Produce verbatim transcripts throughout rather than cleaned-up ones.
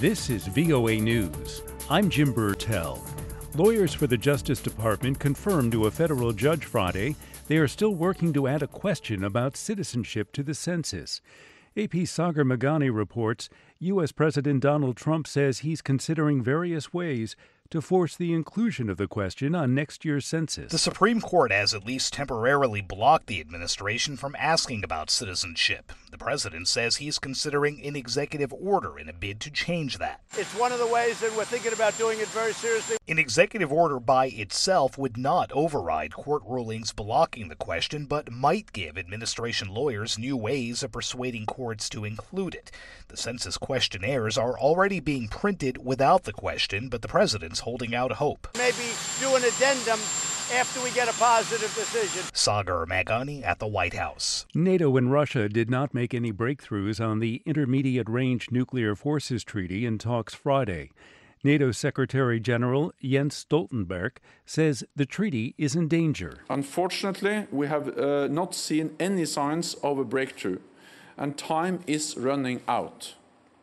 This is V O A News. I'm Jim Burtell. Lawyers for the Justice Department confirmed to a federal judge Friday they are still working to add a question about citizenship to the census. A P's Sagar Meghani reports U S. President Donald Trump says he's considering various ways to force the inclusion of the question on next year's census. The Supreme Court has at least temporarily blocked the administration from asking about citizenship. The president says he's considering an executive order in a bid to change that. It's one of the ways that we're thinking about doing it very seriously. An executive order by itself would not override court rulings blocking the question, but might give administration lawyers new ways of persuading courts to include it. The census questionnaires are already being printed without the question, but the president's holding out hope. Maybe do an addendum after we get a positive decision. Sagar Meghani at the White House. NATO and Russia did not make any breakthroughs on the Intermediate Range Nuclear Forces Treaty in talks Friday. NATO Secretary General Jens Stoltenberg says the treaty is in danger. Unfortunately, we have uh, not seen any signs of a breakthrough, and time is running out.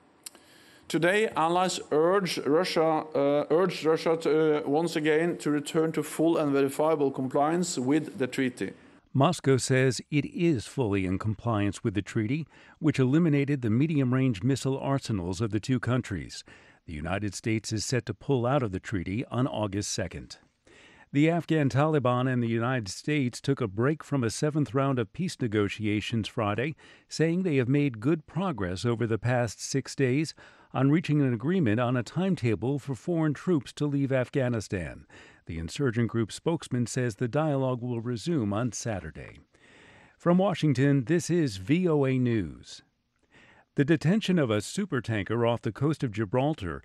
Today, allies urge Russia, uh, urged Russia to, uh, once again to return to full and verifiable compliance with the treaty. Moscow says it is fully in compliance with the treaty, which eliminated the medium-range missile arsenals of the two countries. The United States is set to pull out of the treaty on August second. The Afghan Taliban and the United States took a break from a seventh round of peace negotiations Friday, saying they have made good progress over the past six days on reaching an agreement on a timetable for foreign troops to leave Afghanistan. The insurgent group spokesman says the dialogue will resume on Saturday. From Washington, this is V O A News. The detention of a supertanker off the coast of Gibraltar